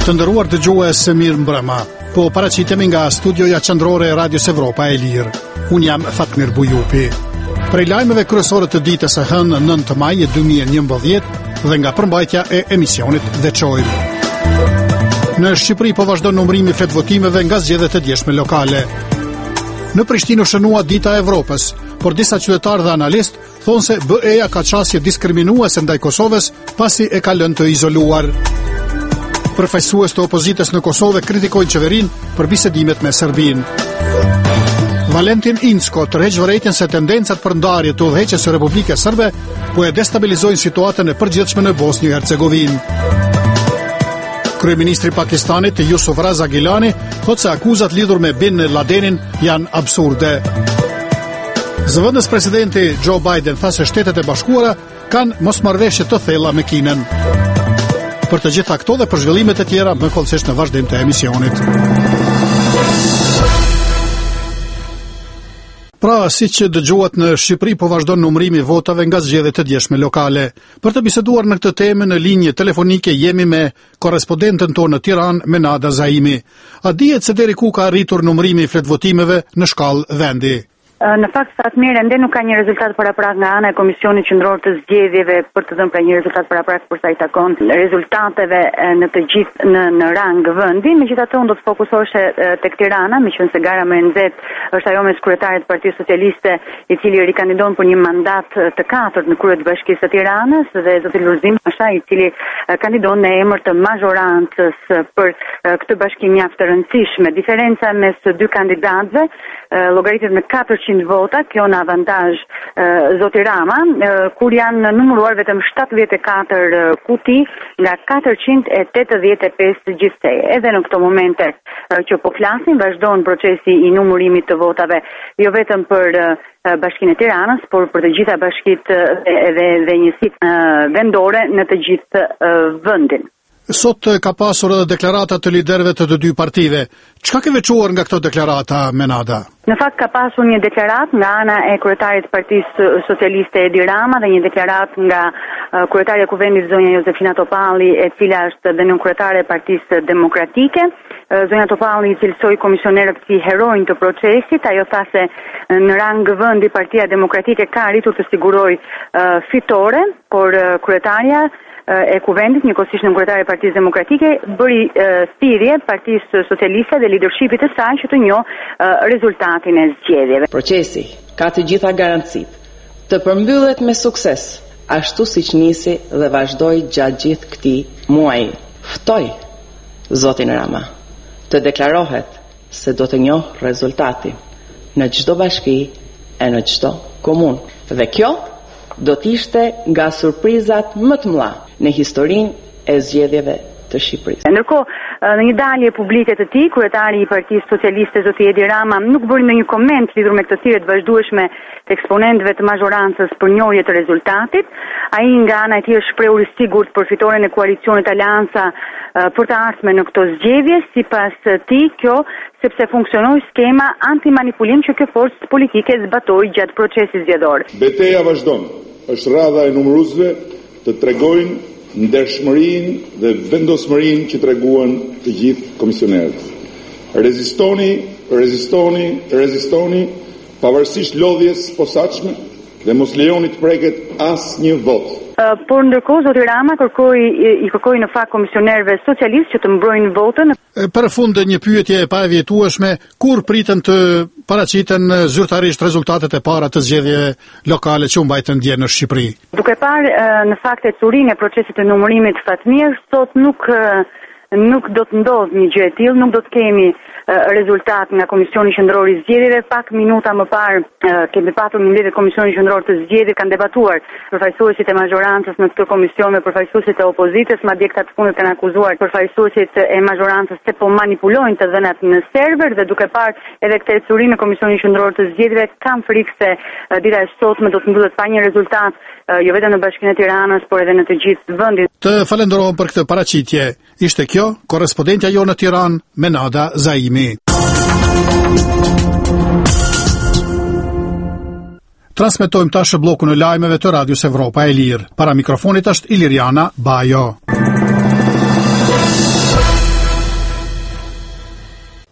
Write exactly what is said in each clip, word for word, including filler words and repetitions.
Të nderuar dëgjues, mirë mbrëma. Po paraqitemi nga studioja qendrore e Radios Evropa e Lirë. Unë jam Fatmir Bujupi. Prej lajmeve kryesore të ditës së hënë nëntë maj dy mijë e njëmbëdhjetë dhe nga përmbajtja e emisionit Veçojmë. Në Shqipëri po vazhdon numërimi flet votimeve nga zgjedhjet e djeshme lokale. Në Prishtinë u shënua Dita e Evropës, por disa qytetarë dhe analistë thonë se B E-ja ka qasje diskriminuese ndaj Kosovës pasi e ka lënë të izoluar. Përfaqësues të opozitës në Kosovë kritikojnë qeverinë për bisedimet me Serbinë. Valentin Incko tërheq vërejtjen se tendencat për ndarje të udhëheqjes së Republikës Serbe po e destabilizojnë situatën e përgjithshme në Bosnjë e Hercegovinë. Kryeministri i Pakistanit Yusuf Raza Gilani thotë se akuzat lidhur me Bin Ladenin janë absurde. Zëvendës presidenti Joe Biden tha se Shtetet e Bashkuara kanë mosmarrëveshje të thella me Kinën. Për të gjitha këto dhe për zhvillimet e tjera, më kollësisht në vazhdim të emisionit. Pra, si që dëgjuat në Shqipëri, po vazhdon numërimi votave nga zgjedhjet e djeshme lokale. Për të biseduar në këtë temë në linjë telefonike jemi me korrespondentën tonë në Tiranë, Menada Zaimi. A dihet se deri ku ka arritur numërimi i fletvotimeve në shkallë vendi? Në fakt, Fatmir, ende nuk ka një rezultat paraprak nga ana e Komisionit Qendror të Zgjedhjeve për të dhënë pra një rezultat paraprak për sa i takon rezultateve në të gjithë në, në rang vendi. Megjithatë, unë do të fokusohesh tek Tirana, meqense se gara më e nxehtë është ajo mes kryetarit të Partisë Socialiste, i cili rikandidon për një mandat të katërt në krye të Bashkisë së Tiranës, dhe zoti Lulzim Masha, i cili kandidon në emër të mazhorancës për këtë bashki mjaft të rëndësishme. Diferenca mes të dy kandidatëve llogaritet me katërqind vota, kjo në avantazh zoti Rama, kur janë numëruar vetëm shtatëdhjetë e katër kuti nga katërqind e tetëdhjetë e pesë gjithsej. Edhe në këto momente që po flasim, vazhdon procesi i numërimit të votave, jo vetëm për Bashkinë e Tiranës, por për të gjitha bashkitë dhe, dhe njësitë vendore në të gjithë vendin. Sot ka pasur edhe deklarata të liderëve të të dy partive. Çka ke veçuar nga këto deklarata, Menada? Në fakt ka pasur një deklarat nga ana e kryetarit të Partisë Socialiste Edi Rama dhe një deklarat nga uh, kryetarja e Kuvendit zonja Jozefina Topalli, e cila është dhe nën kryetare e Partisë Demokratike. Uh, zonja Topalli i cilësoi komisionerët si heronj të procesit. Ajo tha se në rang vendi Partia Demokratike ka arritur të sigurojë uh, fitore, por uh, kryetarja e Kuvendit, njëkohësisht në kryetare e Partisë Demokratike, bëri thirrje Partisë Socialiste dhe lidershipit të saj që të njohë rezultatin e zgjedhjeve. Procesi ka të gjitha garancitë të përmbyllet me sukses, ashtu siç nisi dhe vazhdoi gjatë gjithë këtij muaji. Ftoj zotin Rama të deklarohet se do të njohë rezultatin në çdo bashki e në çdo komunë. Dhe kjo do t'ishte nga surprizat më të mëdha në historinë e zgjedhjeve të Shqipërisë. Ndërkohë, në një dalje publike të tij, kryetari i Partisë Socialiste zoti Edi Rama nuk bëri ndonjë koment lidhur me këtë thirrje të vazhdueshme të eksponentëve të mazhorancës për njohje të rezultatit. Ai nga ana e tij është shprehur i sigurt për fitoren e koalicionit Alianca për të ardhmen në këto zgjedhje, sipas tij kjo sepse funksionoi skema antimanipulim që kjo forcë politike zbatoi gjatë procesit zgjedhor. Betejë vazhdon. Është radha e numëruesve të tregojnë ndershmërinë dhe vendosmërinë që treguan të gjithë komisionerët. Rezistoni, rezistoni, rezistoni, pavarësisht lodhjes posaçme dhe mos lejoni të preket asnjë votë. Uh, por ndërkohë zoti Rama kërkoi i kërkoi në fakt komisionerëve socialistë që të mbrojnë votën. Për fund një pyetje e pavjetueshme, kur pritën të paraqiten zyrtarisht rezultatet e para të zgjedhjeve lokale që u mbajtën dje në Shqipëri? Duke parë uh, në fakt e curinë e procesit të numërimit Fatmir, sot nuk uh, nuk do të ndodhë një gjë e tillë, nuk do të kemi uh, rezultat nga Komisioni Qendror i Zgjedhjeve. Pak minuta më parë uh, kemi patur mbledhje Komisioni Qendror të Zgjedhjeve, kanë debatuar përfaqësuesit e mazhorancës në këtë komision me përfaqësuesit e opozitës, madje këta të fundit kanë akuzuar përfaqësuesit e mazhorancës se po manipulojnë të dhënat në server, dhe duke parë edhe këtë ecuri në Komisionin Qendror të Zgjedhjeve, kam frikë se uh, dita e sotme do të mbyllet pa një rezultat, uh, jo vetëm në Bashkinë e Tiranës, por edhe në të gjithë vendin. Të falenderojmë për këtë paraqitje. Ishte kjo korrespondentja jo në Tiranë, Menada Zaimi. Transmetojmë tash bllokun e lajmeve të Radios Evropa e Lirë. Para mikrofonit është Iliriana Bajo.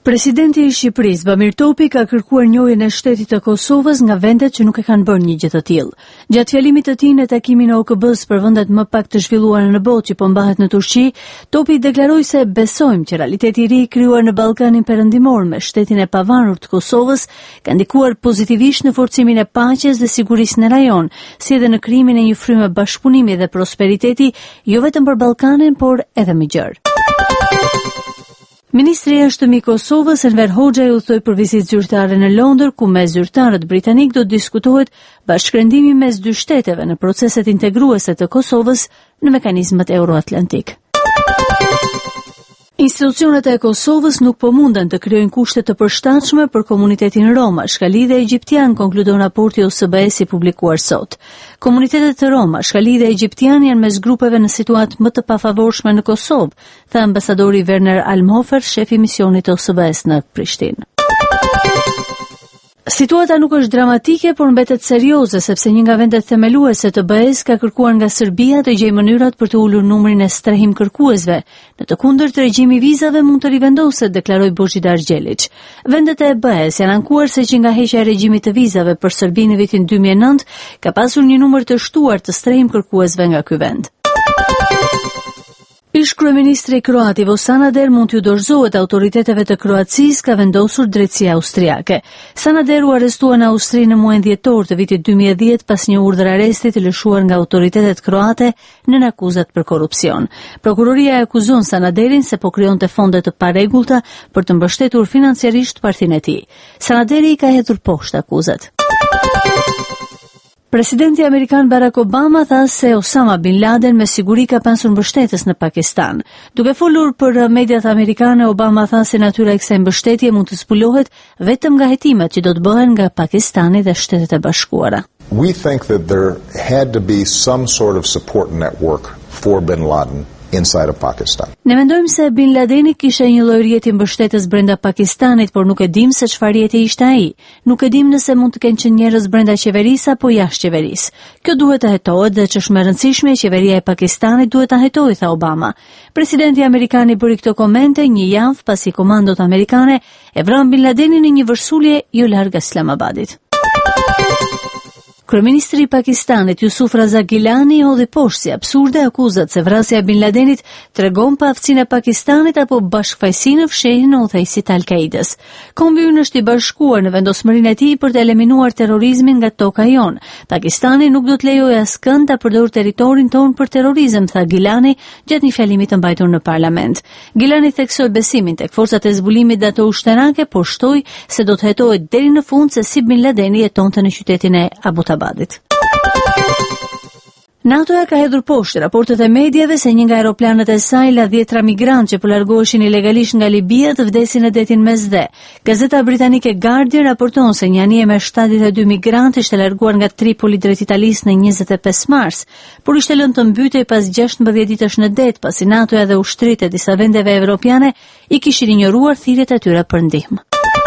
Presidenti i Shqipërisë, Bamir Topi, ka kërkuar njohjen e shtetit të Kosovës nga vendet që nuk e kanë bërë një gjë të tillë. Gjatë fjalimit të tij në takimin e O K B-s për vendet më pak të zhvilluara në botë që po mbahet në Turqi, Topi deklaroi se besojmë që realiteti i ri krijuar në Ballkanin Perëndimor me shtetin e pavarur të Kosovës ka ndikuar pozitivisht në forcimin e paqes dhe sigurisë në rajon, si edhe në krijimin e një fryme bashkëpunimi dhe prosperiteti, jo vetëm për Ballkanin, por edhe më gjerë. Ministri i Jashtëm i Kosovës, Enver Hoxha, u thoi për vizitë zyrtare në Londër, ku me zyrtarët britanik do të diskutohet bashkëndimi mes dy shteteve në proceset integruese të Kosovës në mekanizmat euroatlantik. Institucionet e Kosovës nuk po munden të krijojnë kushte të përshtatshme për komunitetin Roma, shkali dhe egjiptian, konkludon raporti O S B E-s i publikuar sot. Komunitetet të Roma, shkali dhe egjiptian janë mes grupeve në situatë më të pafavorshme në Kosovë, tha ambasadori Werner Almhofer, shefi i misionit të O S B E-s në Prishtinë. Situata nuk është dramatike, por mbetet serioze, sepse një nga vendet themeluese të B E-s ka kërkuar nga Serbia të gjejë mënyrat për të ulur numrin e strehim kërkuesve. Në të kundërt, regjimi i vizave mund të rivendoset, deklaroi Boxhidar Gjelić. Vendet e B E-s janë ankuar se që nga heqja e regjimit të vizave për Serbinë në vitin dy mijë e nëntë ka pasur një numër të shtuar të strehim kërkuesve nga ky vend. Ish kryeministri kroat Ivo Sanader mund t'ju dorëzohet autoriteteve të Kroacisë, ka vendosur drejtësia austriake. Sanader u arrestua në Austri në muajin dhjetor të vitit dy mijë e dhjetë pas një urdhër arresti të lëshuar nga autoritetet kroate nën akuzat për korrupsion. Prokuroria e akuzon Sanaderin se po krijonte fonde të parregullta për të mbështetur financiarisht partinë e tij. Sanaderi i ka hedhur poshtë akuzat. Presidenti Amerikan Barack Obama tha se Osama Bin Laden me siguri ka pasur mbështetës në Pakistan. Duke folur për mediat amerikane, Obama tha se natyra e kësaj mbështetje mund të zbulohet vetëm nga hetimet që do të bëhen nga Pakistani dhe Shtetet e Bashkuara. We think that there had to be some sort of support network for Bin Laden inside of Pakistan. Ne mendojmë se Bin Ladeni kishte një lloj rrjeti mbështetës brenda Pakistanit, por nuk e dim se çfarë rrjeti ishte ai. Nuk e dim nëse mund të kenë qenë njerëz brenda qeverisë apo jashtë qeverisë. Kjo duhet të hetohet dhe ç'është më e rëndësishme, qeveria e Pakistanit duhet ta hetojë, tha Obama. Presidenti amerikan i bëri këto komente një javë pasi komandot amerikane e vranë Bin Ladenin në një vërsulje jo larg Islamabadit. Kryeministri i Pakistanit Yusuf Raza Gilani hodhi poshtë si absurde akuzat se vrasja e Bin Ladenit tregon pa aftësinë e Pakistanit apo bashkëfaqësinë në fshehjen e udhëheqësit të Al-Qaidës. Kombi ynë është i bashkuar në vendosmërinë e tij për të eliminuar terrorizmin nga toka jon. Pakistani nuk do të lejojë askënd ta përdorë territorin tonë për terrorizëm, tha Gilani gjatë një fjalimi të mbajtur në parlament. Gilani theksoi besimin tek forcat e zbulimit dhe ato ushtarake, por shtoi se do të hetohet deri në fund se si Bin Ladeni jetonte në qytetin e Abu Tabadit. NATO-ja ka hedhur poshtë raportet e medjave se një nga aeroplanet e saj la dhjetra migrantë që po largoheshin ilegalisht nga Libia të vdesin në detin Mesdhe. Gazeta britanike Guardian raporton se një anije me shtatëdhjetë e dy migrantë ishte larguar nga Tripoli drejt Italisë në njëzet e pesë mars, por ishte lënë të mbytej pas gjashtëmbëdhjetë ditësh në det, pasi NATO-ja dhe ushtrit e disa vendeve evropiane i kishin injoruar thirrjet e tyre për ndihmë.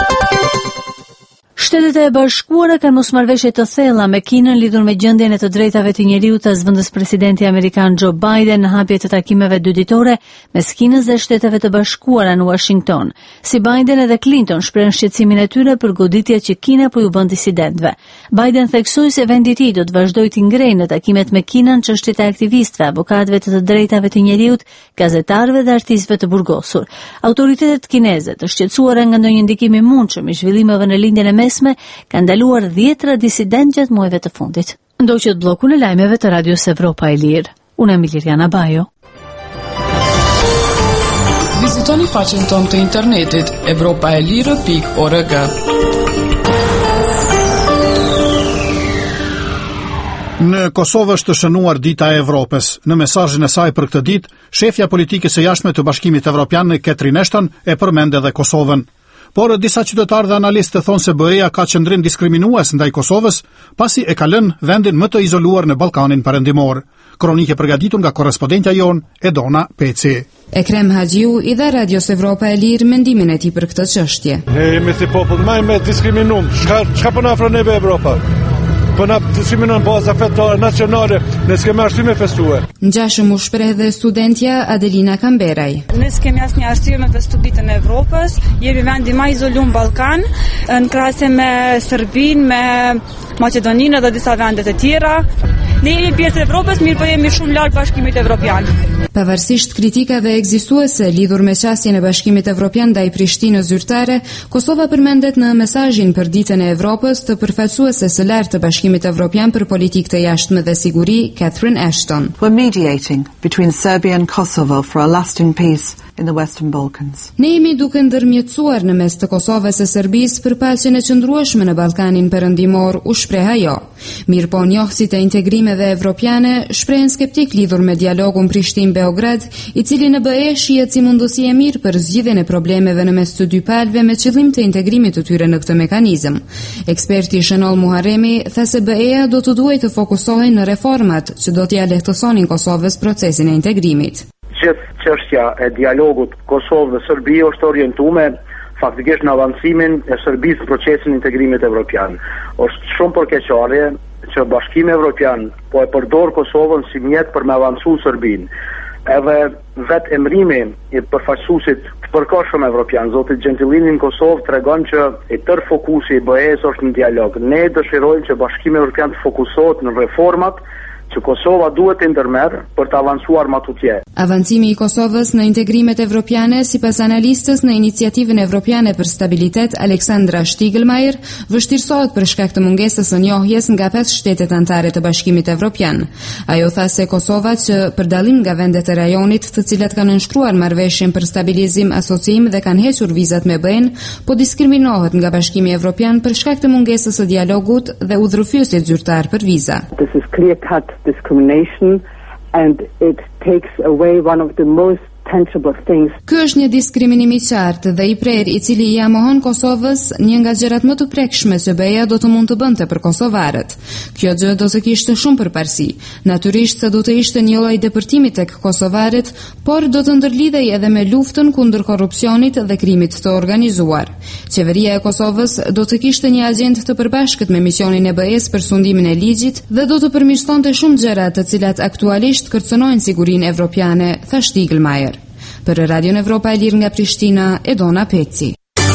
Shtetet e Bashkuara kanë mosmarrëveshje të thella me Kinën lidhur me gjendjen e të drejtave të njeriut të zëvendës presidenti amerikan Joe Biden në hapje të takimeve dy ditore mes Kinës dhe Shteteve të Bashkuara në Washington. Si Biden edhe Clinton shprehen shqetësimin e tyre për goditjet që Kina po ju bën disidentëve. Biden theksoi se vendi i tij do të vazhdojë të ngrejë në takimet me Kinën çështjet e aktivistëve, avokatëve të të drejtave të njeriut, gazetarëve dhe artistëve të burgosur. Autoritetet kineze të shqetësuara nga ndonjë ndikim i mundshëm i zhvillimeve në lindjen e mesme ka ndaluar dhjetra disident gjatë muajve të fundit. Ndoqët bllokun e lajmeve të Radios Evropa e Lirë. Unë jam Liliana Bajo. Vizitoni faqen tonë të internetit evropaelire pikë org. Në Kosovë është shënuar Dita e Evropës. Në mesazhin e saj për këtë ditë, shefja politike së jashtme të Bashkimit Evropian, Catherine Ashton, e përmend edhe Kosovën. Por disa qytetarë dhe analistë thonë se B E-ja ka qëndrim diskriminues ndaj Kosovës, pasi e ka lënë vendin më të izoluar në Ballkanin Perëndimor. Kronike përgatitur nga korrespondentja jon Edona Peci. Ekrem Haxhiu i dha Radios Evropa e Lirë mendimin e tij për këtë çështje. Ne jemi si popull më me diskriminuar. Çka çka po na ofron neve Evropa? po na diskriminon baza fetare nacionale, ne s'kemi arsye me festue. Ngjashëm u shpreh dhe studentja Adelina Kamberaj. Ne s'kemi asnjë arsye me festu ditën e Evropës, jemi vendi më i izoluar në Ballkan, në krahasim me Serbinë, me Maqedoninë dhe disa vende të tjera. Ne jemi pjesë e Evropës, mirë po jemi shumë larg Bashkimit Evropian. Pavarësisht kritikave ekzistuese lidhur me qasjen e Bashkimit Evropian ndaj Prishtinës zyrtare, Kosova përmendet në mesazhin për ditën e Evropës të përfaqësuese së lartë të Bashkimit Evropian për politikë të jashtme dhe siguri, Catherine Ashton. We're mediating between Serbia and Kosovo for a lasting peace in the Western Balkans. Ne jemi duke ndërmjetësuar në mes të Kosovës e Serbisë për paqen e qëndrueshme në Ballkanin Perëndimor, u shpreh ajo. Mirëpo njohësit e integrimeve evropiane shprehen skeptik lidhur me dialogun Prishtinë-Beograd, i cili në B E shihet si mundësi e mirë për zgjidhjen e problemeve në mes të dy palëve me qëllim të integrimit të tyre në këtë mekanizëm. Eksperti Shënol Muharremi tha se B E-ja do të duhet të fokusohej në reformat që do t'ia lehtësonin Kosovës procesin e integrimit. Gjithë çështja e dialogut Kosovë dhe Serbi është orientuar faktikisht në avancimin e Serbisë në procesin e integrimit evropian. Është shumë përkeqësisht që Bashkimi Evropian po e përdor Kosovën si mjet për me avancu Serbinë. Edhe vetë emrimi i përfaqësuesit të përkohshëm evropian, zoti Gentilini në Kosovë tregon që i tërë fokusi i B E-s është në dialog. Ne dëshirojmë që Bashkimi Evropian të fokusohet në reformat që Kosova duhet të ndërmerr për të avancuar më tutje. Avancimi i Kosovës në integrimet evropiane, sipas analistës në Iniciativën Evropiane për Stabilitet Aleksandra Shtigelmajer, vështirësohet për shkak të mungesës së njohjes nga pesë shtetet anëtare të Bashkimit Evropian. Ajo tha se Kosova, që për dallim nga vendet e rajonit, të cilat kanë nënshkruar marrëveshjen për stabilizim, asocim dhe kanë hequr vizat me B E-n, po diskriminohet nga Bashkimi Evropian për shkak të mungesës së dialogut dhe udhërfyesjet zyrtar për viza. This is clear-cut discrimination and it takes away one of the most tangible things. Ky është një diskriminim i qartë dhe i prerë, i cili ia mohon Kosovës një nga gjërat më të prekshme që B E-ja do të mund të bënte për kosovarët. Kjo gjë do të kishte shumë përparësi. Natyrisht se do të ishte një lloj depërtimi tek kosovarët, por do të ndërlidhej edhe me luftën kundër korrupsionit dhe krimit të organizuar. Qeveria e Kosovës do të kishte një agjendë të përbashkët me misionin e B E-s për sundimin e ligjit dhe do të përmirësonte shumë gjëra të cilat aktualisht kërcënojnë sigurinë evropiane, tha Shtigelmajer. Për Radion Evropa e Lirë nga Prishtina, Edona Peci.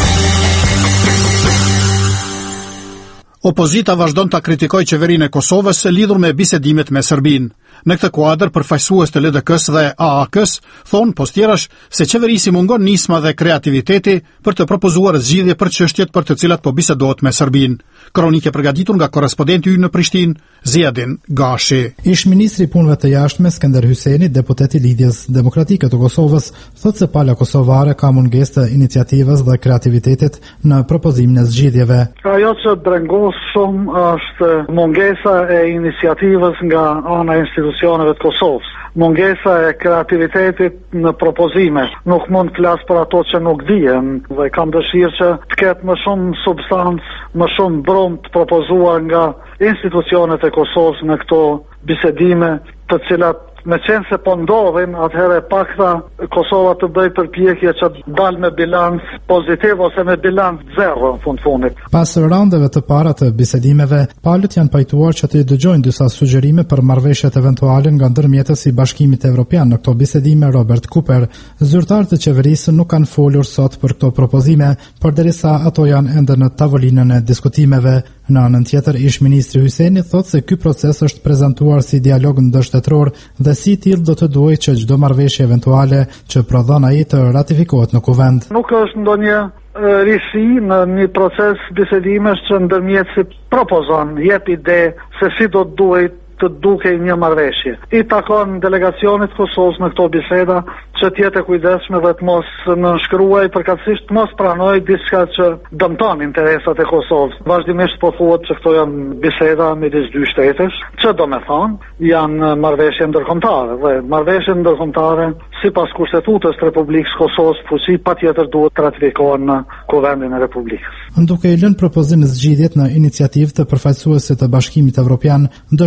Opozita vazhdon ta kritikojë qeverinë e Kosovës lidhur me bisedimet me Serbinë. Në këtë kuadër, përfaqësues të L D K-s dhe A A K-s thonë postjerash se qeverisi mungon nisma dhe kreativiteti për të propozuar zgjidhje për çështjet për të cilat po bisedohet me Serbinë. Kronikë përgatitur nga korrespondenti ynë në Prishtinë, Ziadin Gashi. Ish ministri i punëve të jashtme Skënder Hyjseni, deputet i Lidhjes Demokratike të Kosovës, thotë se pala kosovare ka mungesë të iniciativës dhe kreativitetit në propozimin e zgjidhjeve. Ajo që drengos shumë është mungesa e iniciativës nga ana e institucioneve të Kosovës. Mungesa e kreativitetit në propozime. Nuk mund të flas për ato që nuk dihen dhe kam dëshirë që të ketë më shumë substancë, më shumë brum të propozuar nga institucionet e Kosovës në këto bisedime, të cilat me qenë se po ndodhin, atëherë pakta Kosova të bëj përpjekje që dal me bilanc pozitiv ose me bilanc zero në fund fundit. Pas raundeve të para të bisedimeve, palët janë pajtuar që të dëgjojnë disa sugjerime për marrëveshjet eventuale nga ndërmjetësi i Bashkimit Evropian në këto bisedime. Robert Cooper, zyrtar të qeverisë, nuk kanë folur sot për këto propozime, përderisa ato janë ende në tavolinën e diskutimeve. Në anën tjetër, ish ministri Hyjseni thotë se ky proces është prezantuar si dialog ndërshtetror dhe si i tillë do të duhet që çdo marrëveshje eventuale që prodhon ai të ratifikohet në kuvend. Nuk është ndonjë risi në një proces bisedimesh që ndërmjetësi propozon, jep ide se si do të duhet të dukej një marrëveshje. I takon delegacionit Kosovës në këto biseda që të jetë e kujdesshme dhe të mos nënshkruaj përkatësisht të mos pranoj diçka që dëmton interesat e Kosovës. Vazhdimisht po thuhet se këto janë biseda midis dy shtetësh, që do me thonë janë marrëveshje ndërkombëtare dhe marrëveshje ndërkombëtare sipas kushtetutës të Republikës Kosovës fuqi patjetër duhet të ratifikohen në Kuvendin e Republikës. Duke i lënë propozim zgjidhjet në iniciativë të përfaqësuesit të Bashkimit Evropian, dëshmohet se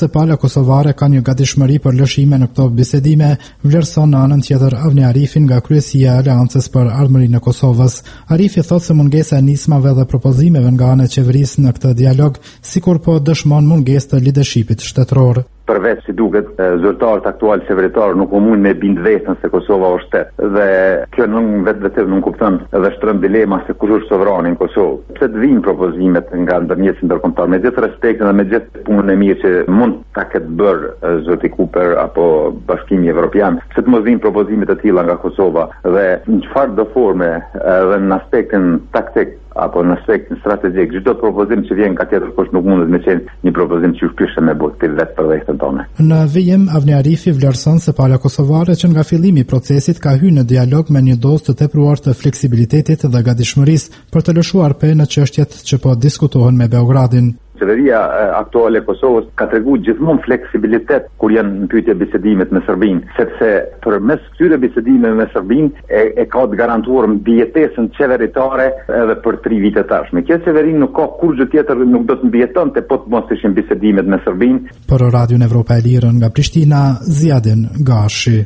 se pala kosovare ka një gatishmëri për lëshime në këto bisedime, vlerëson në anën tjetër Avni Arifin nga kryesia e Aleancës për Ardhmërinë e Kosovës. Arifi thotë se mungesa e nismave dhe propozimeve nga ana e qeverisë në këtë dialog sikur po dëshmon mungesë të leadershipit shtetëror. Përveç si duket, zyrtarët aktual qeveritar nuk u mund me bind vetën se Kosova është shtet. Dhe kjo nuk vetë vetëm nuk kupton edhe shtron dilema se kush është sovrani në Kosovë. Pse të vinë propozimet nga ndërmjetësi ndërkombëtar, me gjithë respektin dhe me gjithë punën e mirë që mund ta ketë bërë zoti Cooper apo Bashkimi Evropian, pse të mos vinë propozimet e tilla nga Kosova dhe në çfarë do forme edhe në aspektin taktik apo në aspektin strategjik, çdo propozim që vjen nga tjetër kush nuk mundet me qenë një propozim që shpyshën me botë vetë për veten tonë. Në vijim, Avni Arifi vlerëson se pala kosovare që nga fillimi i procesit ka hyrë në dialog me një dozë të tepruar të fleksibilitetit dhe gatishmërisë për të lëshuar pe në çështjet që po diskutohen me Beogradin. Qeveria aktuale e Kosovës ka treguar gjithmonë fleksibilitet kur janë në pyetje bisedimet me Serbinë, sepse përmes këtyre bisedimeve me Serbinë e, e ka të garantuar mbijetesën qeveritare edhe për tri vite tashme. Kjo qeveri nuk ka kurrë tjetër, nuk do të mbijetonte po të mos ishin bisedimet me Serbinë. Për Radion Evropa e Lirë nga Prishtina, Ziadin Gashi.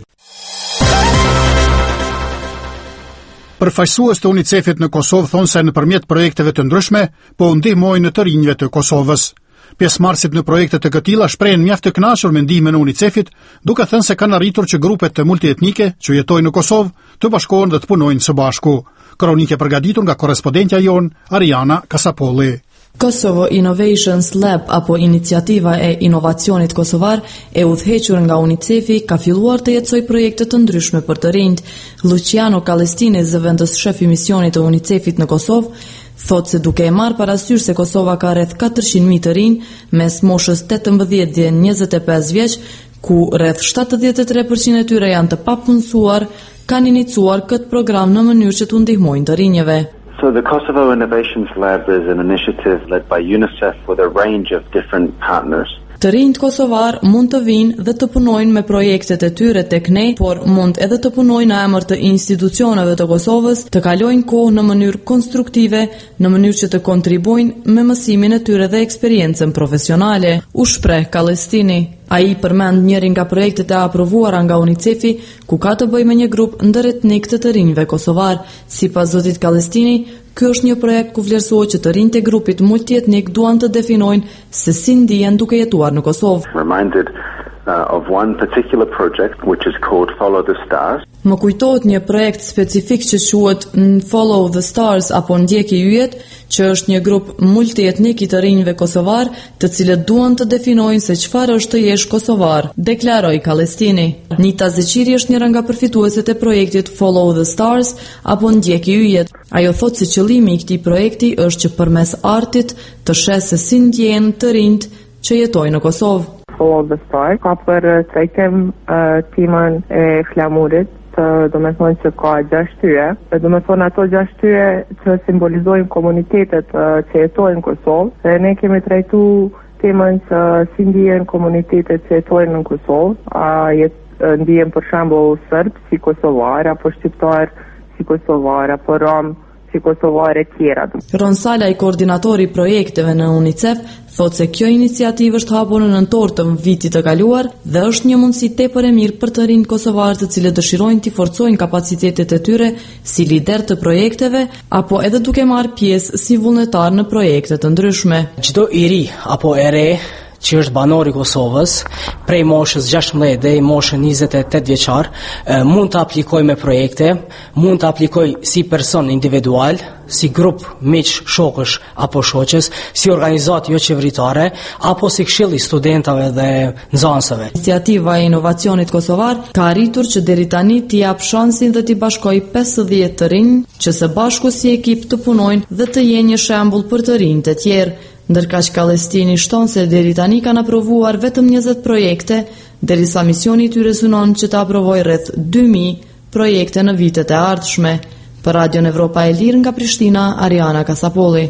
Përfaqësues të UNICEF-it në Kosovë thonë se nëpërmjet projekteve të ndryshme po ndihmojnë të rinjve të Kosovës. Pjesëmarrësit në projekte të këtilla shprehen mjaft të kënaqur me ndihmën e UNICEF-it, duke thënë se kanë arritur që grupet të multietnike që jetojnë në Kosovë të bashkohen dhe të punojnë së bashku. Kronike përgatitur nga korrespondentja jon Ariana Kasapolli. Kosovo Innovations Lab apo iniciativa e inovacionit kosovar e udhëhequr nga UNICEF-i ka filluar të jetësoj projekte të ndryshme për të rinjt. Luciano Calestini, zëvendës shef i misionit të UNICEF-it në Kosovë, thotë se duke e marrë parasysh se Kosova ka rreth katërqind mijë të rinj mes moshës tetëmbëdhjetë deri në njëzet e pesë vjeç, ku rreth shtatëdhjetë e tre përqind e tyre janë të papunësuar, kanë iniciuar këtë program në mënyrë që të ndihmojnë të rinjeve. So the Kosovo Innovations Lab is an initiative led by UNICEF with a range of different partners. Të rinjt kosovar mund të vinë dhe të punojnë me projektet e tyre tek ne, por mund edhe të punojnë në emër të institucioneve të Kosovës, të kalojnë kohë në mënyrë konstruktive, në mënyrë që të kontribuojnë me mësimin e tyre dhe eksperiencën profesionale, u shpreh Calestini. Ai përmend njërin nga projektet e aprovuara nga UNICEF-i, ku ka të bëjë me një grup ndëretnik të të rinjve kosovar. Sipas zotit Calestini, ky është një projekt ku vlerësohet që të rinjt e grupit multietnik duan të definojnë se si ndihen duke jetuar në Kosovë. Reminded uh, of one particular project which is called Follow the Stars. Më kujtohet një projekt specifik që quhet Follow the Stars apo Ndjeki yjet, që është një grup multietnik i të rinjve kosovar, të cilët duan të definojnë se çfarë është të jesh kosovar, deklaroi Calestini. Nita Zeqiri është njëra nga përfitueset e projektit Follow the Stars apo Ndjeki yjet. Ajo thotë se qëllimi i këtij projekti është që përmes artit të shesë se si ndjehen të rinjt që jetojnë në Kosovë. Follow the Stars ka për trajtim uh, timën e flamurit, do me thonë që ka gjashtë tyre, do me thonë ato gjashtë tyre që simbolizojnë komunitetet që jetojnë në Kosovë, dhe ne kemi trajtu temën që si ndihen komunitetet që jetojnë në Kosovë, a jet, ndihen për shembull serb si kosovar, apo shqiptar si kosovar, apo rom si kosovare tjera. Ron Sala, i koordinatori i projekteve në UNICEF, thotë se kjo iniciativë është hapur në nëntor të vitit të kaluar dhe është një mundësi tepër e mirë për të rinj kosovar të cilët dëshirojnë të forcojnë kapacitetet e tyre si lider të projekteve apo edhe duke marrë pjesë si vullnetar në projekte të ndryshme. Çdo i ri apo e re që është banor i Kosovës, prej moshës gjashtëmbëdhjetë deri moshën njëzet e tetë vjeçar, mund të aplikojë me projekte, mund të aplikojë si person individual, si grup miq, shokësh apo shoqes, si organizatë jo qeveritare, apo si këshill i studentave dhe nxënësve. Iniciativa e inovacionit kosovar ka arritur që deri tani t'i jap shansin dhe t'i bashkojë pesëdhjetë të rinj që së bashku si ekip të punojnë dhe të jenë një shembull për të rinjt e tjerë. Ndërkaq Calestini shton se deri tani kanë aprovuar vetëm njëzet projekte, derisa misioni i tyre synon që të aprovojë rreth dy mijë projekte në vitet e ardhshme. Për Radion Evropa e Lirë nga Prishtina, Ariana Kasapolli.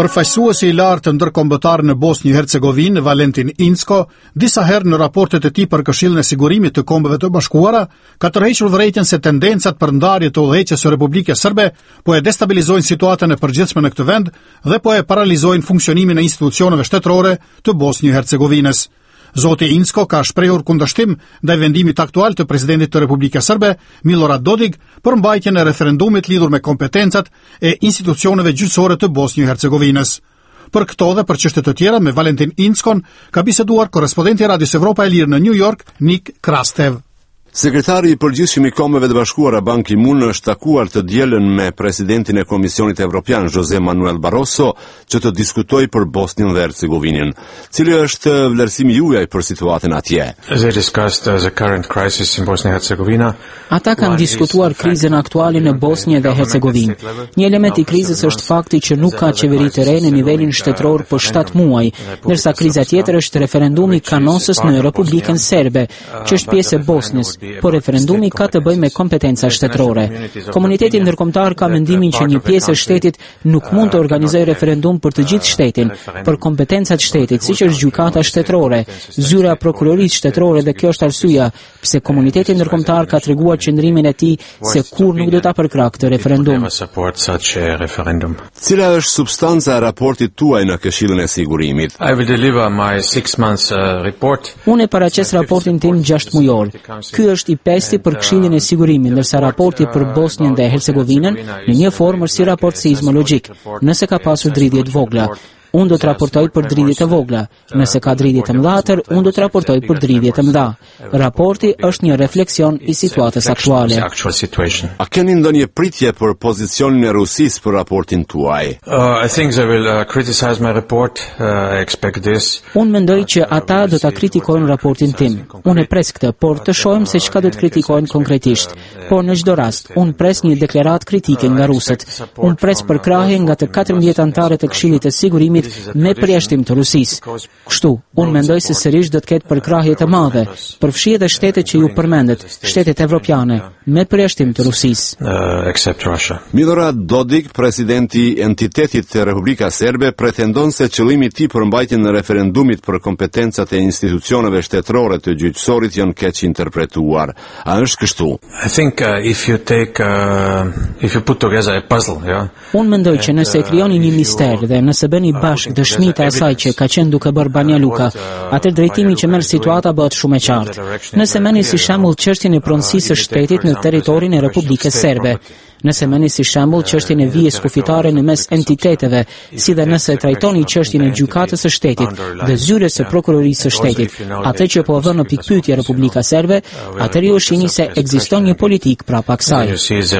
Përfaqësuesi i lartë ndërkombëtar në Bosnjë-Hercegovinë, Valentin Incko, disa herë në raportet e tij për Këshillin e Sigurimit të Kombeve të Bashkuara, ka tërhequr vërejtjen se tendencat për ndarje të udhëheqjes së Republikës Serbe po e destabilizojnë situatën e përgjithshme në këtë vend dhe po e paralizojnë funksionimin e institucioneve shtetërore të Bosnjë-Hercegovinës. Zoti Incko ka shprehur kundërshtim ndaj vendimit aktual të presidentit të Republikës Serbe, Milorad Dodik, për mbajtjen e referendumit lidhur me kompetencat e institucioneve gjyqësore të Bosnjë-Hercegovinës. Për këto dhe për çështje të tjera me Valentin Inckon ka biseduar korrespondenti i Radios Evropa e Lirë në New York, Nik Krastev. Sekretari i përgjithshëm i Kombeve të Bashkuara Ban Ki-moon është takuar të dielën me presidentin e Komisionit Evropian José Manuel Barroso që të diskutojë për Bosnjën dhe Hercegovinën. Cili është vlerësimi juaj për situatën atje? Ata kanë diskutuar krizën aktuale në Bosnjë dhe Hercegovinë. Një element i krizës është fakti që nuk ka qeveri të re në nivelin shtetëror për shtatë muaj, ndërsa kriza tjetër është referendumi kanosës në Republikën Serbe, që është pjesë e Bosnjës. Por referendumi ka të bëjë me kompetenca shtetërore. Komuniteti ndërkombëtar ka mendimin që një pjesë e shtetit nuk mund të organizojë referendum për të gjithë shtetin, për kompetencat shtetit, siç është gjykata shtetërore, zyra e prokurorisë shtetërore, dhe kjo është arsyeja pse komuniteti ndërkombëtar ka treguar qëndrimin e tij se kur nuk do ta përkrahë këtë referendum. Cila është substanca e raportit tuaj në Këshillin e Sigurimit? Unë paraqes raportin tim gjashtë mujor. Ky është i pesti për Këshillin e Sigurimit, ndërsa raporti për Bosnjën dhe Hercegovinën në një formë është si raport seizmologjik, nëse ka pasur dridhje të vogla. Unë do të raportoj për dridhje të vogla. Nëse ka dridhje të mëdha, atëherë unë do të raportoj për dridhje të mëdha. Raporti është një refleksion i situatës aktuale. A keni ndonjë pritje për pozicionin e Rusisë për raportin tuaj? Uh, I think they will uh, criticize my report. Uh, I expect this. Unë mendoj që ata do ta kritikojnë raportin tim. Unë e pres këtë, por të shohim se çka do të kritikojnë konkretisht. Por në çdo rast, unë pres një deklaratë kritike nga rusët. Unë pres përkrahje nga të katërmbëdhjetë anëtarët të Këshillit të Sigurimit me përjashtim të Rusisë. Kështu, unë mendoj se sërish do të ketë përkrahje të madhe, përfshi edhe shtetet që ju përmendet, shtetet evropiane, me përjashtim të Rusisë. Uh, Milorad Dodik, presidenti i entitetit të Republika Serbe, pretendon se qëllimi i tij për mbajtjen e referendumit për kompetencat e institucioneve shtetërore të gjyqësorit janë keq interpretuar. A është kështu? I think uh, if you take uh, if you put together a puzzle, yeah. Unë mendoj që nëse krijoni një mister dhe nëse bëni bashkë dëshmitë e asaj që ka qenë duke bërë Banja Luka, atë drejtimi që merr situata bëhet shumë e qartë. Nëse merrni si shembull çështjen e pronësisë së shtetit në territorin e Republikës Serbe, nëse merrni si shembull çështjen e vijës kufitare në mes entiteteve, si dhe nëse trajtoni çështjen e gjykatës së shtetit dhe zyrës së prokurorisë së shtetit, atë që po vën në pikpyetje Republika Serbe, atëherë ju shihni se ekziston një politik prapa kësaj.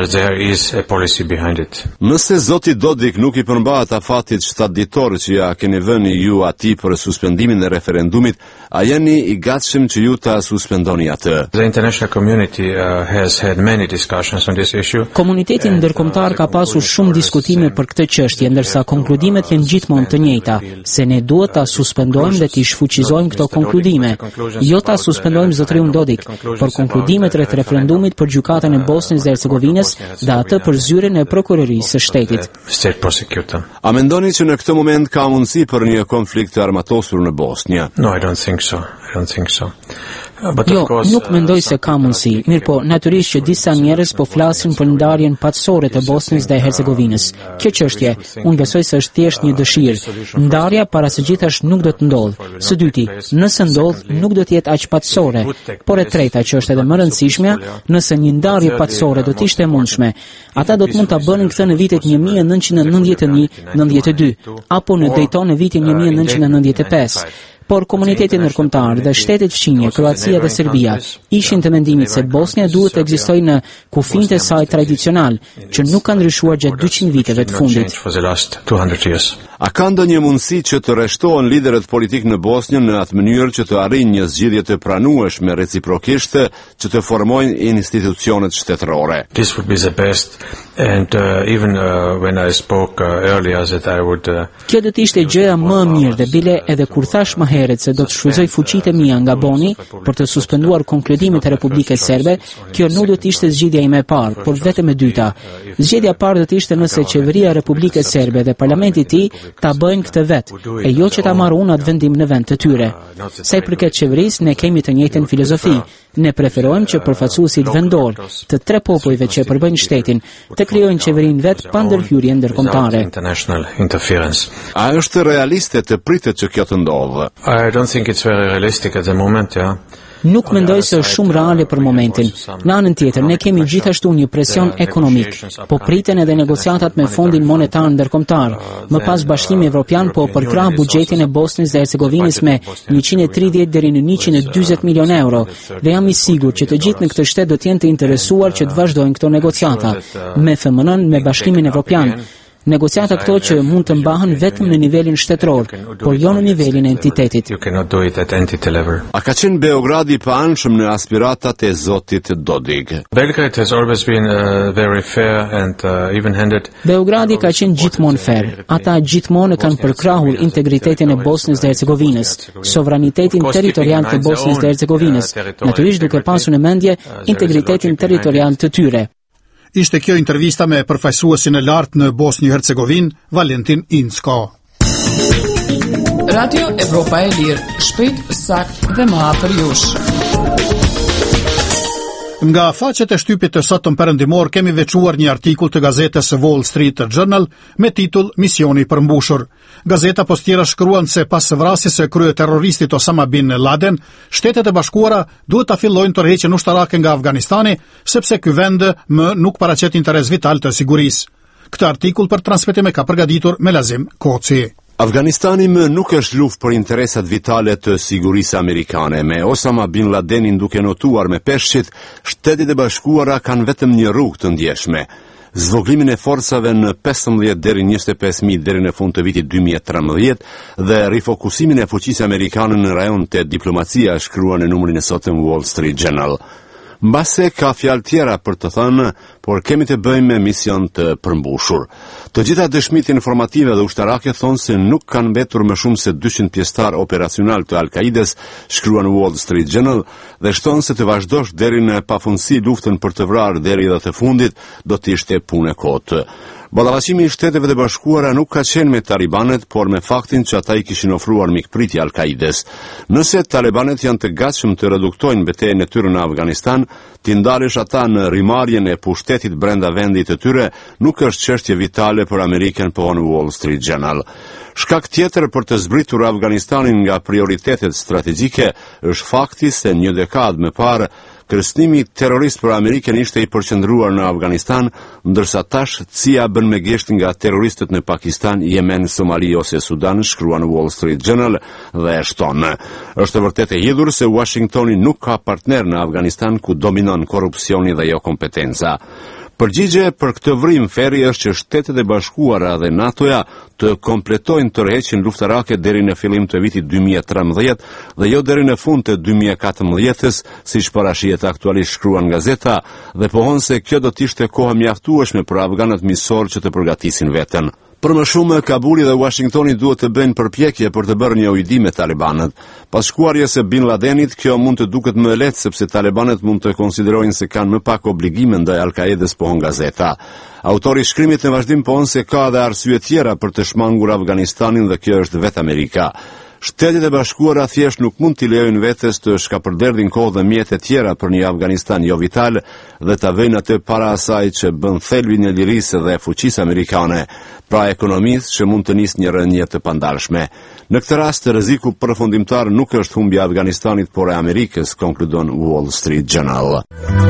Nëse zoti Dodik nuk i përmbahet afatit shtatëditor që ja keni vënë ju atij për suspendimin e referendumit, a jeni i gatshëm që ju ta suspendoni atë? The international community uh, has had many discussions on this issue. Komuniteti ndërkombëtar ka pasur shumë diskutime për këtë çështje, ndërsa konkludimet janë gjithmonë të njëjta, se ne duhet ta suspendojmë dhe të shfuqizojmë këto konkludime. Jo ta suspendojmë zotëriun Dodik, por konkludimet rreth referendumit për gjykatën e Bosnjës dhe Hercegovinës dhe atë për zyrën e prokurorisë së shtetit. A mendoni që në këtë moment ka mundësi për një konflikt të armatosur në Bosnjë? No, I don't think so. I don't think so. Jo, nuk mendoj se ka mundësi, mirë po, natyrisht që disa njerëz po flasin për ndarjen patësore të Bosnjës dhe Hercegovinës. Kjo çështje, unë besoj se është thjesht një dëshirë. Ndarja para së gjithash nuk do të ndodhë. Së dyti, nëse ndodh, nuk do të jetë aq patësore. Por e treta, që është edhe më rëndësishmja, nëse një ndarje patësore do të ishte e mundshme, ata do të mund ta bënin këtë në vitet një mijë nëntëqind e nëntëdhjetë e një nëntëdhjetë e dy, apo në Dayton në vitin një mijë nëntëqind e nëntëdhjetë e pesë. Por komuniteti ndërkombëtar dhe shtetet fqinje, Kroacia dhe Serbia, ishin të mendimit se Bosnja duhet të ekzistojë në kufijtë e saj tradicional, që nuk kanë ndryshuar gjatë dyqind viteve të fundit. A ka ndonjë mundësi që të rreshtohen liderët politik në Bosnjë në atë mënyrë që të arrijnë një zgjidhje të pranueshme reciprokisht që të formojnë institucionet shtetërore? This would be the best and uh, even uh, when I spoke uh, earlier that I would uh, Kjo do të ishte gjëja më e mirë dhe bile edhe kur thash më herët se do të shfrytëzoj fuqitë e mia nga Boni për të suspenduar konkludimet e Republikës Serbe, kjo nuk do të ishte zgjidhja ime e parë, por vetëm e dyta. Zgjedhja e parë do të ishte nëse qeveria e Republikës Serbe dhe parlamenti i tij ta bëjnë këtë vetë, e jo që ta marrë unë atë vendim në vend të tyre. Sa i përket qeverisë, ne kemi të njëjtën filozofi. Ne preferojmë që përfaqësuesit vendor të tre popujve që përbëjnë shtetin të krijojnë qeverinë vet pa ndërhyrje ndërkombëtare. A është realiste të pritet që kjo të ndodhë? I don't think it's very realistic at the moment, yeah. Nuk mendoj se është shumë reale për momentin. Në anën tjetër, ne kemi gjithashtu një presion ekonomik, po priten edhe negociatat me Fondin Monetar Ndërkombëtar. Më pas Bashkimi Evropian po përkrah buxhetin e Bosnjës dhe Hercegovinës me njëqind e tridhjetë deri në njëqind e dyzet milion euro, dhe jam i sigurt që të gjithë në këtë shtet do të jenë të interesuar që të vazhdojnë këto negociata me F M N-n, me Bashkimin Evropian. Negociata këto që mund të mbahen vetëm në nivelin shtetëror, por jo në nivelin e entitetit. A ka qenë Beogradi pa anshëm në aspiratat e zotit Dodik? Belgrade has always been uh, very fair and uh, even-handed. Beogradi ka qenë gjithmonë fair. Ata gjithmonë kanë përkrahur integritetin e Bosnjës dhe Hercegovinës, sovranitetin territorial të Bosnjës dhe Hercegovinës, natyrisht duke pasur në mendje integritetin territorial të tyre. Ishte kjo intervista me përfaqësuesin e lartë në Bosnjë-Hercegovinë, Valentin Incko. Radio Evropa e Lirë, shpejt, sakt dhe më afër jush. Nga faqet e shtypit të sotëm perëndimor kemi veçuar një artikull të gazetës Wall Street Journal me titull Misioni përmbushur. Gazeta postjera shkruan se pas vrasjes së kryeterroristit Osama bin Laden, Shtetet e Bashkuara duhet ta fillojnë tërheqjen ushtarake nga Afganistani, sepse ky vend më nuk paraqet interes vital të sigurisë. Këtë artikull për transmetim e ka përgatitur Melazim Koci. Afganistani më nuk është luftë për interesat vitale të sigurisë amerikane. Me Osama bin Ladenin duke notuar me peshqit, Shtetet e Bashkuara kanë vetëm një rrugë të ndjeshme: zvogëlimin e forcave në pesëmbëdhjetë deri në njëzet e pesë mijë deri në fund të vitit dy mijë e tridhjetë dhe rifokusimin e fuqisë amerikane në rajon të diplomacia, shkruan në numrin e sotëm Wall Street Journal. Mbase ka fjalë tjera për të thënë, por kemi të bëjmë me mision të përmbushur. Të gjitha dëshmit informative dhe ushtarake thonë se nuk kanë mbetur më shumë se dyqind pjesëtar operacional të Al-Kaides, shkruan Wall Street Journal, dhe shtonë se të vazhdosh deri në pafundësi luftën për të vrarë deri dhe të fundit do të ishte punë e kotë. Ballafaqimi i Shteteve të Bashkuara nuk ka qenë me talibanet, por me faktin që ata i kishin ofruar mikpritje Al-Kaides. Nëse talibanet janë të gatshëm të reduktojnë betejën e tyre në Afganistan, t'i ndalesh ata në rrimarrjen e pushtetit brenda vendit të tyre nuk është çështje vitale për Amerikën, pohon Wall Street Journal. Shkak tjetër për të zbritur Afganistanin nga prioritetet strategjike është fakti se një dekadë më parë kërcënimi terrorist për Amerikën ishte i përqendruar në Afganistan, ndërsa tash C I A bën me gjesht nga terroristët në Pakistan, Yemen, Somali ose Sudan, shkruan Wall Street Journal dhe e shton. Është vërtet e hidhur se Washingtoni nuk ka partner në Afganistan ku dominon korrupsioni dhe jo kompetenca. Përgjigje për këtë vrim ferri është që Shtetet e Bashkuara dhe NATO-ja të kompletojnë tërheqjen luftarake deri në fillim të vitit dy mijë e tridhjetë dhe jo deri në fund të dy mijë e katërmbëdhjetës, siç parashihet aktualisht, shkruan gazeta, dhe pohon se kjo do të ishte kohë mjaftueshme për afganët miqësorë që të përgatisin veten. Për më shumë, Kabuli dhe Washingtoni duhet të bëjnë përpjekje për të bërë një ujdi me talibanët. Pas shkuarjes së Bin Ladenit, kjo mund të duket më e lehtë sepse talibanët mund të konsiderojnë se kanë më pak obligime ndaj Al-Kaides, pohon gazeta. Autori i shkrimit në vazhdim pohon se ka edhe arsye tjera për të shmangur Afganistanin dhe kjo është vetë Amerika. Shtetet e Bashkuara thjesht nuk mund t'i lejojnë vetes të shkapërderdhin kohë dhe mjete tjera për një Afganistan jo vital dhe ta vëjnë atë para asaj që bën thelbin e lirisë dhe fuqisë amerikane, pra ekonomisë që mund të nisë një rënje të pandalshme. Në këtë rast, rreziku përfundimtar nuk është humbja e Afganistanit, por e Amerikës, konkludon Wall Street Journal.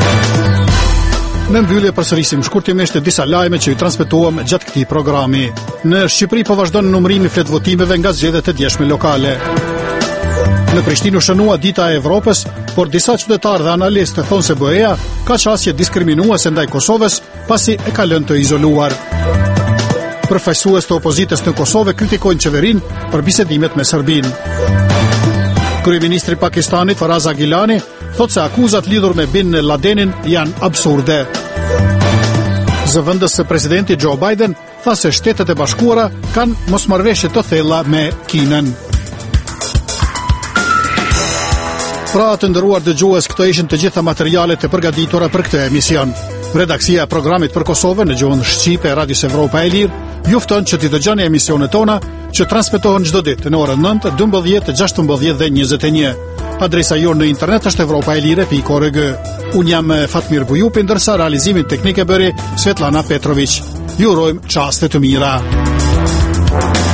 Në mbyllje përsërisim shkurtimisht disa lajme që i transmetuam gjatë këtij programi. Në Shqipëri po vazhdon numërimi fletvotimeve nga zgjedhjet e djeshme lokale. Në Prishtinë u shënua Dita e Evropës, por disa qytetarë dhe analistë thonë se B E-ja ka qasje diskriminuese ndaj Kosovës pasi e ka lënë të izoluar. Përfaqësues të opozitës në Kosovë kritikojnë qeverinë për bisedimet me Serbinë. Kryeministri i Pakistanit Faraza Gilani thotë se akuzat lidhur me Bin Ladenin janë absurde. Zëvendës së presidenti Joe Biden tha se Shtetet e Bashkuara kanë mosmarrëveshje të thella me Kinën. Pra të nderuar dëgjues, këto ishin të gjitha materialet e përgatitura për këtë emision. Redaksia e programit për Kosovën në gjuhën shqipe e Radios Evropa e Lirë ju fton që t'i dëgjoni emisionet tona që transmetohen çdo ditë në orën nëntë, dymbëdhjetë, gjashtëmbëdhjetë dhe njëzet e një. Adresa jonë në internet është evropaelire pikë org. Unë jam Fatmir Bujupi, ndërsa realizimin teknik e bëri Svetlana Petrović. Ju urojmë çaste të mira.